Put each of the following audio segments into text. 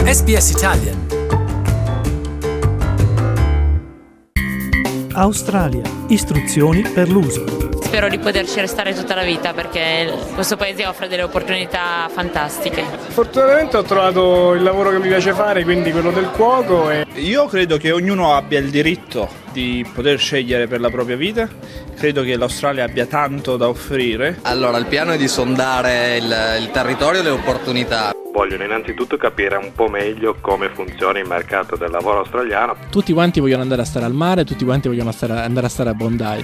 SBS Italian. Australia. Istruzioni per l'uso. Spero di poterci restare tutta la vita perché questo paese offre delle opportunità fantastiche. Fortunatamente ho trovato il lavoro che mi piace fare, quindi quello del cuoco. Io credo che ognuno abbia il diritto di poter scegliere per la propria vita. Credo che l'Australia abbia tanto da offrire. Allora, il piano è di sondare il territorio e le opportunità. Vogliono innanzitutto capire un po' meglio come funziona il mercato del lavoro australiano. Tutti quanti vogliono andare a stare al mare, tutti quanti vogliono andare a stare a Bondi.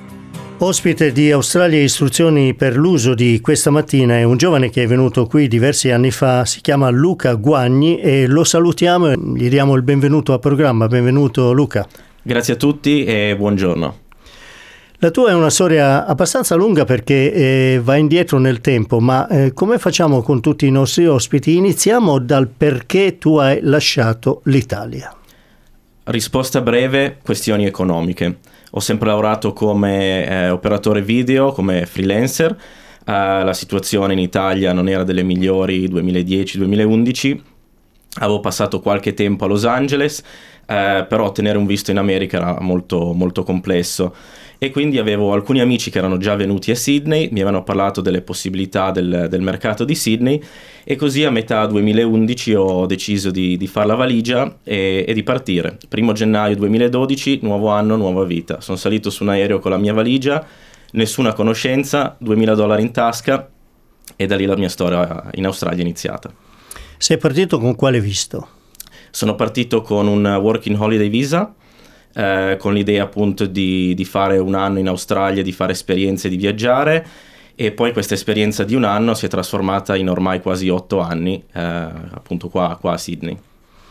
Ospite di Australia Istruzioni per l'uso di questa mattina è un giovane che è venuto qui diversi anni fa, si chiama Luca Guagni e lo salutiamo e gli diamo il benvenuto al programma. Benvenuto Luca. Grazie a tutti e buongiorno. La tua è una storia abbastanza lunga perché va indietro nel tempo, ma come facciamo con tutti i nostri ospiti? Iniziamo dal perché tu hai lasciato l'Italia. Risposta breve, questioni economiche. Ho sempre lavorato come operatore video, come freelancer. La situazione in Italia non era delle migliori 2010-2011. Avevo passato qualche tempo a Los Angeles, però ottenere un visto in America era molto, molto complesso. E quindi avevo alcuni amici che erano già venuti a Sydney, mi avevano parlato delle possibilità del mercato di Sydney e così a metà 2011 ho deciso di fare la valigia e di partire. 1 gennaio 2012, nuovo anno, nuova vita. Sono salito su un aereo con la mia valigia, nessuna conoscenza, $2.000 in tasca e da lì la mia storia in Australia è iniziata. Sei partito con quale visto? Sono partito con un Working Holiday Visa, con l'idea appunto di fare un anno in Australia, di fare esperienze, di viaggiare, e poi questa esperienza di un anno si è trasformata in ormai quasi 8 anni appunto qua a Sydney.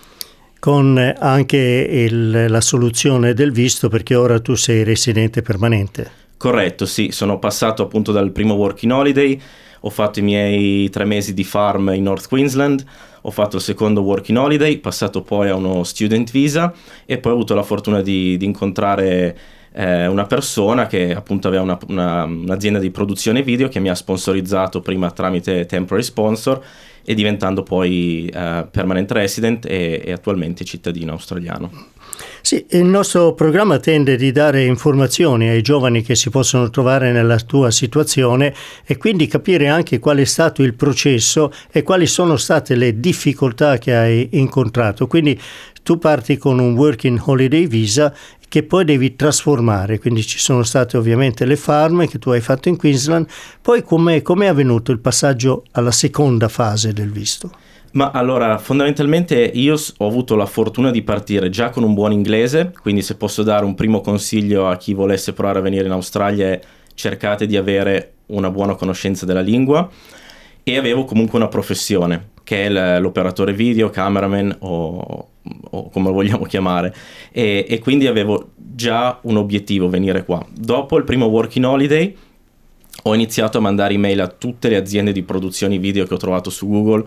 Con anche la soluzione del visto, perché ora tu sei residente permanente. Corretto, sì, sono passato appunto dal primo Working Holiday, ho fatto i miei 3 mesi di farm in North Queensland, ho fatto il secondo Working Holiday, passato poi a uno Student Visa e poi ho avuto la fortuna di incontrare una persona che appunto aveva un'azienda di produzione video che mi ha sponsorizzato prima tramite temporary sponsor e diventando poi permanent resident e attualmente cittadino australiano. Sì, il nostro programma tende di dare informazioni ai giovani che si possono trovare nella tua situazione e quindi capire anche qual è stato il processo e quali sono state le difficoltà che hai incontrato. Quindi tu parti con un Working Holiday Visa che poi devi trasformare, quindi ci sono state ovviamente le farm che tu hai fatto in Queensland. Poi com'è avvenuto il passaggio alla seconda fase del visto? Ma allora, fondamentalmente io ho avuto la fortuna di partire già con un buon inglese, quindi se posso dare un primo consiglio a chi volesse provare a venire in Australia è cercate di avere una buona conoscenza della lingua, e avevo comunque una professione, che è l'operatore video, cameraman o come lo vogliamo chiamare, e quindi avevo già un obiettivo, venire qua. Dopo il primo Working Holiday ho iniziato a mandare email a tutte le aziende di produzioni video che ho trovato su Google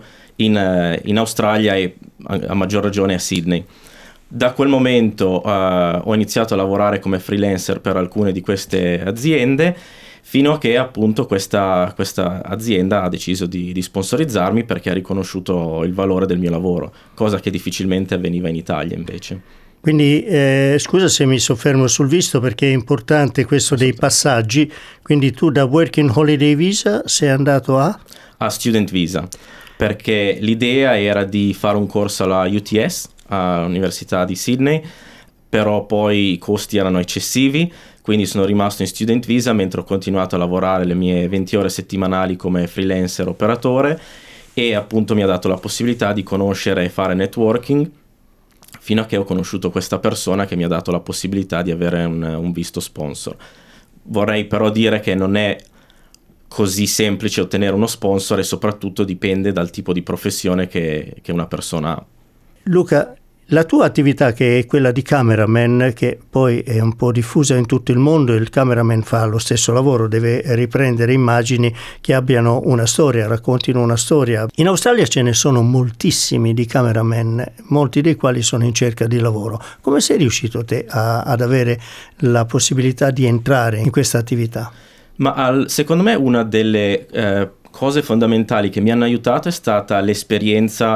in Australia e a maggior ragione a Sydney. Da quel momento ho iniziato a lavorare come freelancer per alcune di queste aziende, fino a che appunto questa azienda ha deciso di sponsorizzarmi perché ha riconosciuto il valore del mio lavoro, cosa che difficilmente avveniva in Italia invece. Quindi scusa se mi soffermo sul visto perché è importante questo dei passaggi. Quindi tu da Working Holiday Visa sei andato a Student Visa, perché l'idea era di fare un corso alla UTS, all'Università di Sydney, però poi i costi erano eccessivi, quindi sono rimasto in Student Visa mentre ho continuato a lavorare le mie 20 ore settimanali come freelancer operatore, e appunto mi ha dato la possibilità di conoscere e fare networking, fino a che ho conosciuto questa persona che mi ha dato la possibilità di avere un visto sponsor. Vorrei però dire che non è così semplice ottenere uno sponsor e soprattutto dipende dal tipo di professione che una persona ha. Luca, la tua attività, che è quella di cameraman, che poi è un po' diffusa in tutto il mondo, il cameraman fa lo stesso lavoro, deve riprendere immagini che abbiano una storia, raccontino una storia. In Australia ce ne sono moltissimi di cameraman, molti dei quali sono in cerca di lavoro. Come sei riuscito te ad avere la possibilità di entrare in questa attività? Ma secondo me una delle cose fondamentali che mi hanno aiutato è stata l'esperienza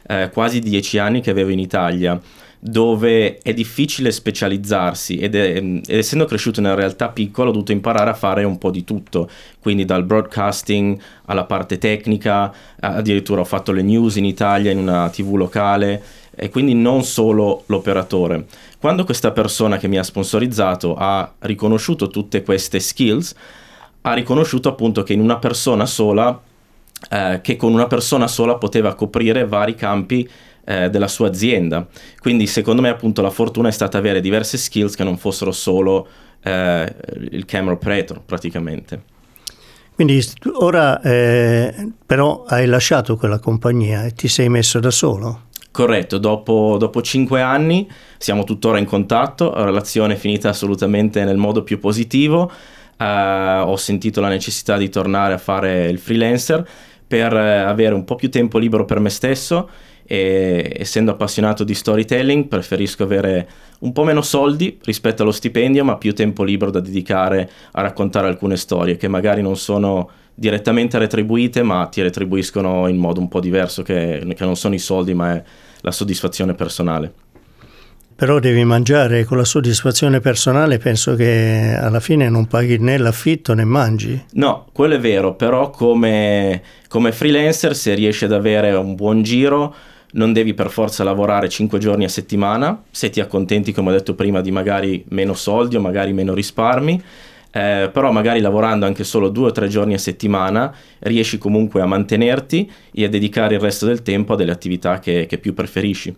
quasi 10 anni che avevo in Italia, dove è difficile specializzarsi ed essendo cresciuto in una realtà piccola ho dovuto imparare a fare un po' di tutto, quindi dal broadcasting alla parte tecnica, addirittura ho fatto le news in Italia in una TV locale, e quindi non solo l'operatore. Quando questa persona che mi ha sponsorizzato ha riconosciuto tutte queste skills, ha riconosciuto appunto che in una persona sola, che con una persona sola poteva coprire vari campi della sua azienda. Quindi secondo me appunto la fortuna è stata avere diverse skills che non fossero solo il camera operator praticamente. Quindi ora però hai lasciato quella compagnia e ti sei messo da solo? Corretto, dopo 5 anni siamo tuttora in contatto, la relazione è finita assolutamente nel modo più positivo, ho sentito la necessità di tornare a fare il freelancer per avere un po' più tempo libero per me stesso, e essendo appassionato di storytelling preferisco avere un po' meno soldi rispetto allo stipendio, ma più tempo libero da dedicare a raccontare alcune storie che magari non sono direttamente retribuite, ma ti retribuiscono in modo un po' diverso, che non sono i soldi ma è la soddisfazione personale. Però devi mangiare, con la soddisfazione personale penso che alla fine non paghi né l'affitto né mangi. No, quello è vero, però come freelancer se riesci ad avere un buon giro non devi per forza lavorare 5 giorni a settimana, se ti accontenti come ho detto prima di magari meno soldi o magari meno risparmi, però magari lavorando anche solo 2 o 3 giorni a settimana riesci comunque a mantenerti e a dedicare il resto del tempo a delle attività che più preferisci.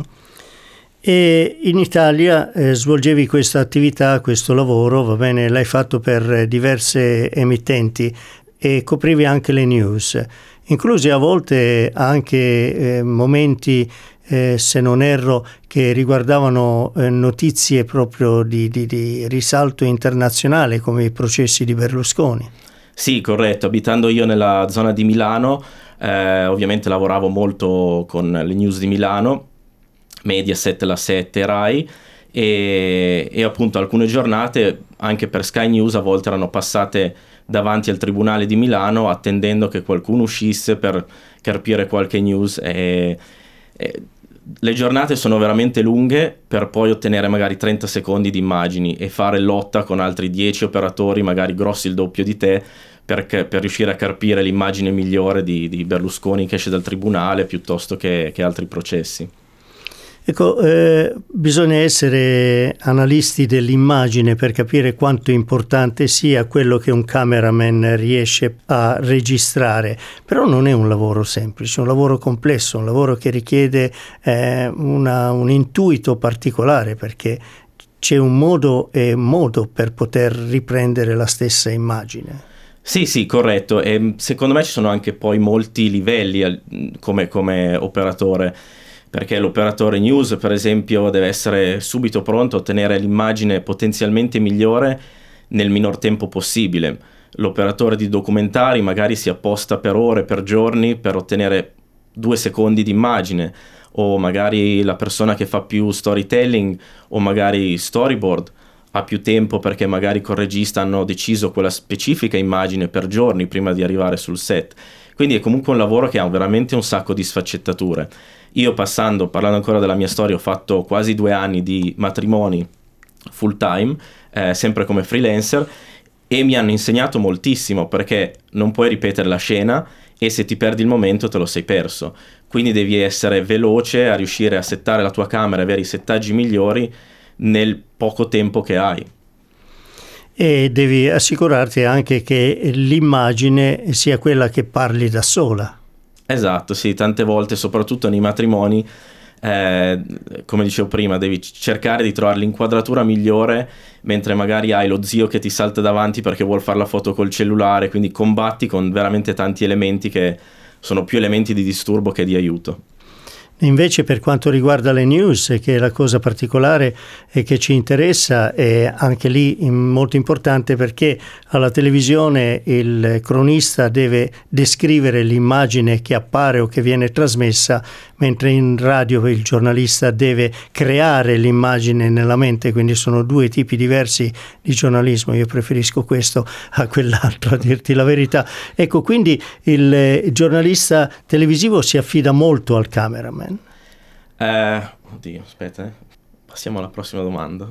E in Italia svolgevi questa attività, questo lavoro, va bene, l'hai fatto per diverse emittenti e coprivi anche le news, inclusi a volte anche momenti, se non erro, che riguardavano notizie proprio di risalto internazionale come i processi di Berlusconi. Sì, corretto, abitando io nella zona di Milano, ovviamente lavoravo molto con le news di Milano, Mediaset, La 7, Rai e appunto alcune giornate anche per Sky News a volte erano passate davanti al Tribunale di Milano attendendo che qualcuno uscisse per carpire qualche news e le giornate sono veramente lunghe per poi ottenere magari 30 secondi di immagini e fare lotta con altri 10 operatori magari grossi il doppio di te per riuscire a carpire l'immagine migliore di Berlusconi che esce dal tribunale piuttosto che altri processi. Ecco, bisogna essere analisti dell'immagine per capire quanto importante sia quello che un cameraman riesce a registrare, però non è un lavoro semplice, è un lavoro complesso, un lavoro che richiede un intuito particolare perché c'è un modo per poter riprendere la stessa immagine. Sì, corretto, e secondo me ci sono anche poi molti livelli come operatore. Perché l'operatore news, per esempio, deve essere subito pronto a ottenere l'immagine potenzialmente migliore nel minor tempo possibile. L'operatore di documentari magari si apposta per ore, per giorni, per ottenere 2 secondi di immagine, o magari la persona che fa più storytelling o magari storyboard ha più tempo perché magari col regista hanno deciso quella specifica immagine per giorni prima di arrivare sul set. Quindi è comunque un lavoro che ha veramente un sacco di sfaccettature. Io parlando ancora della mia storia, ho fatto quasi 2 anni di matrimoni full time, sempre come freelancer, e mi hanno insegnato moltissimo perché non puoi ripetere la scena e se ti perdi il momento te lo sei perso. Quindi devi essere veloce a riuscire a settare la tua camera e avere i settaggi migliori nel poco tempo che hai. E devi assicurarti anche che l'immagine sia quella che parli da sola. Esatto, sì, tante volte, soprattutto nei matrimoni, come dicevo prima, devi cercare di trovare l'inquadratura migliore mentre magari hai lo zio che ti salta davanti perché vuol fare la foto col cellulare, quindi combatti con veramente tanti elementi che sono più elementi di disturbo che di aiuto. Invece per quanto riguarda le news, che è la cosa particolare e che ci interessa, è anche lì molto importante perché alla televisione il cronista deve descrivere l'immagine che appare o che viene trasmessa, mentre in radio il giornalista deve creare l'immagine nella mente, quindi sono due tipi diversi di giornalismo. Io preferisco questo a quell'altro, a dirti la verità. Ecco, quindi il giornalista televisivo si affida molto al cameraman. Oddio, aspetta, passiamo alla prossima domanda.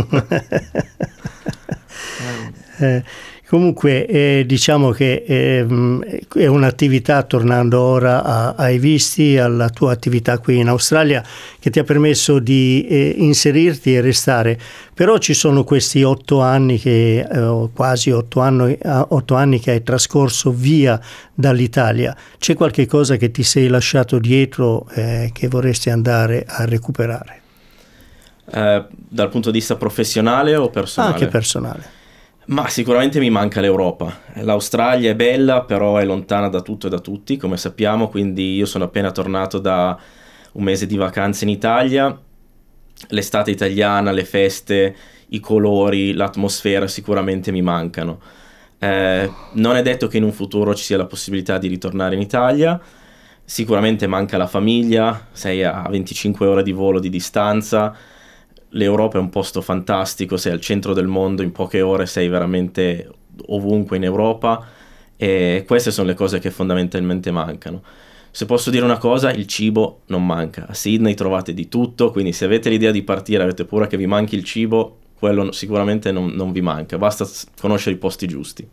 Comunque diciamo che è un'attività, tornando ora ai visti, alla tua attività qui in Australia, che ti ha permesso di inserirti e restare. Però ci sono questi 8 anni quasi 8 anni che hai trascorso via dall'Italia. C'è qualche cosa che ti sei lasciato dietro che vorresti andare a recuperare? Dal punto di vista professionale o personale? Anche personale. Ma sicuramente mi manca l'Europa. L'Australia è bella, però è lontana da tutto e da tutti, come sappiamo, quindi io sono appena tornato da un mese di vacanze in Italia. L'estate italiana, le feste, i colori, l'atmosfera sicuramente mi mancano. Non è detto che in un futuro ci sia la possibilità di ritornare in Italia. Sicuramente manca la famiglia, sei a 25 ore di volo di distanza. L'Europa è un posto fantastico, sei al centro del mondo, in poche ore sei veramente ovunque in Europa, e queste sono le cose che fondamentalmente mancano. Se posso dire una cosa, il cibo non manca. A Sydney trovate di tutto, quindi se avete l'idea di partire, avete paura che vi manchi il cibo, quello sicuramente non vi manca, basta conoscere i posti giusti.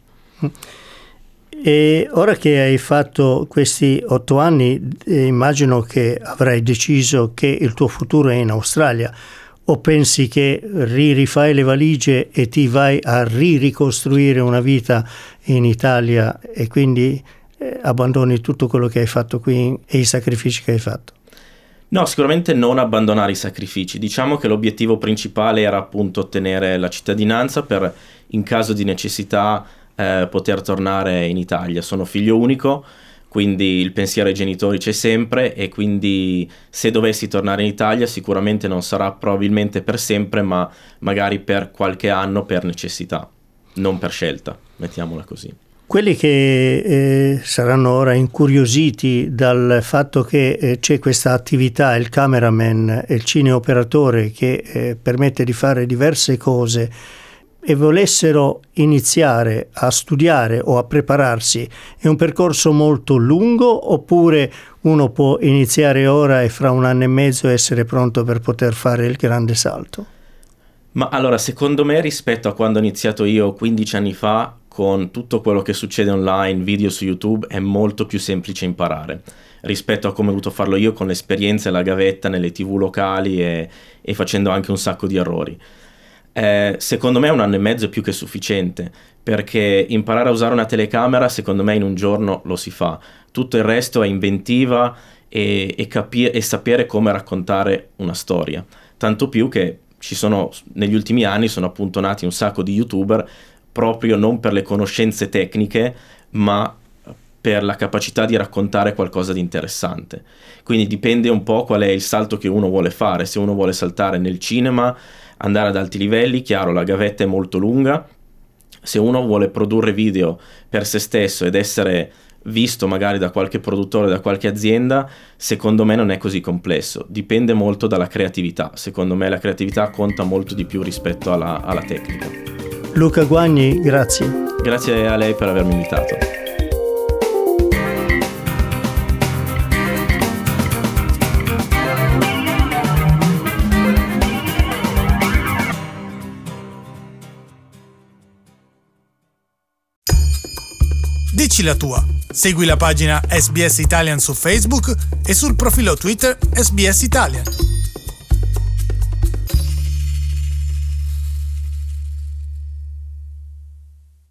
E ora che hai fatto questi 8 anni, immagino che avrai deciso che il tuo futuro è in Australia. O pensi che rifai le valigie e ti vai a ricostruire una vita in Italia e quindi abbandoni tutto quello che hai fatto qui e i sacrifici che hai fatto? No, sicuramente non abbandonare i sacrifici. Diciamo che l'obiettivo principale era appunto ottenere la cittadinanza per, in caso di necessità, poter tornare in Italia. Sono figlio unico, quindi il pensiero ai genitori c'è sempre, e quindi se dovessi tornare in Italia sicuramente non sarà probabilmente per sempre, ma magari per qualche anno per necessità, non per scelta, mettiamola così. Quelli che saranno ora incuriositi dal fatto che c'è questa attività, il cameraman e il cineoperatore, che permette di fare diverse cose, e volessero iniziare a studiare o a prepararsi, è un percorso molto lungo, oppure uno può iniziare ora e fra 1 anno e mezzo essere pronto per poter fare il grande salto? Ma allora, secondo me, rispetto a quando ho iniziato io 15 anni fa, con tutto quello che succede online, video su YouTube, è molto più semplice imparare rispetto a come ho dovuto farlo io con l'esperienza e la gavetta nelle TV locali e facendo anche un sacco di errori. Secondo me 1 anno e mezzo è più che sufficiente, perché imparare a usare una telecamera secondo me in un giorno lo si fa. Tutto il resto è inventiva e sapere come raccontare una storia, tanto più che negli ultimi anni sono appunto nati un sacco di youtuber proprio non per le conoscenze tecniche, ma per la capacità di raccontare qualcosa di interessante. Quindi dipende un po' qual è il salto che uno vuole fare. Se uno vuole saltare nel cinema, andare ad alti livelli, chiaro, la gavetta è molto lunga. Se uno vuole produrre video per se stesso ed essere visto magari da qualche produttore, da qualche azienda, secondo me non è così complesso. Dipende molto dalla creatività. Secondo me la creatività conta molto di più rispetto alla tecnica. Luca Guagni, grazie. Grazie a lei per avermi invitato. Dici la tua. Segui la pagina SBS Italian su Facebook e sul profilo Twitter SBS Italian.